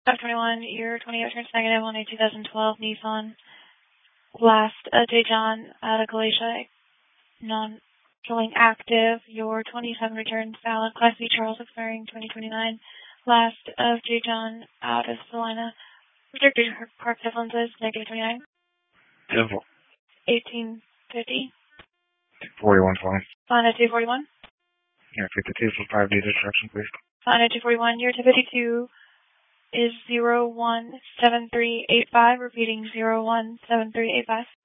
521, your 20 returns negative on a 2012 Nissan. Last J. John out of Galatia, non-showing active. Your 27 returns valid. Class B Charles expiring 2029. Last of J. John out of Salina. Restricted park differences, negative 29. Civil. 1850. 4120. Salina 241. Yeah, 52 for 5 days instruction, please. Salina 241, your 252 is 017385, repeating 017385.